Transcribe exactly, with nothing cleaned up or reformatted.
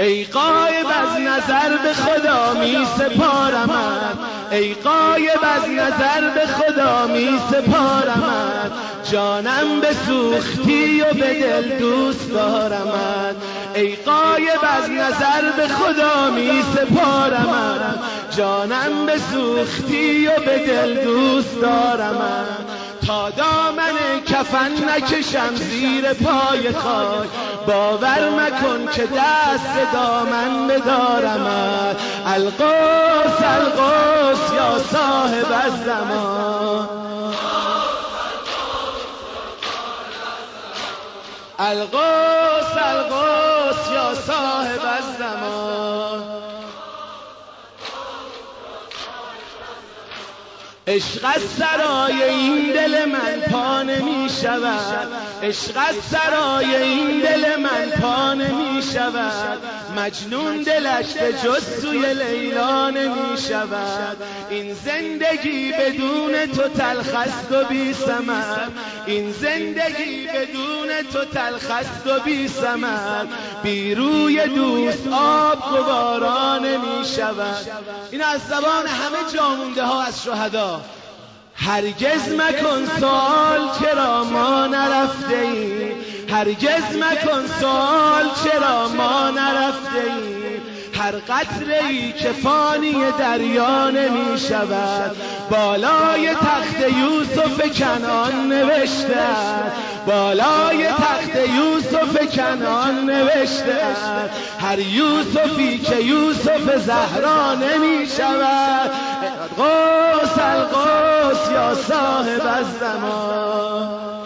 ای غایب از نظر به خدا می سپارمت، ای غایب از نظر به خدا می سپارمت، جانم بسوختی و به دل دوست دارمت. ای غایب از نظر به خدا می سپارمت، جانم بسوختی و به دل دوست دارمت. تا دامن کفن نکشم زیر پای خاک، باور مکن که دست دامن بدارمت. الغوث الغوث یا صاحب الزمان، الغوث الغوث یا صاحب الزمان. عشق از سرای این دل من پا نمی شود، عشق از سرای این دل من پا نمی شود، مجنون دلش به جز سوی لیلا نمی شود. این زندگی بدون تو تلخ است و بی ثمر، این زندگی بدون تو تلخ است و بی ثمر، بی روی دوست آب گوارا نمی شود. این از زبان همه جامونده ها از شهدا. هرگز مکن سوال چرا ما نرفته ایم، هرگز مکن سوال چرا ما نرفته ایم. هر قطره ای که فانی دریا نمی شود، بالای تخت یوسف کنعان نوشته، بالای تخت یوسف کنعان نوشته. هر یوسفی که یوسف زهرا نمی شود. الغوث الغوث یا صاحب الزمان.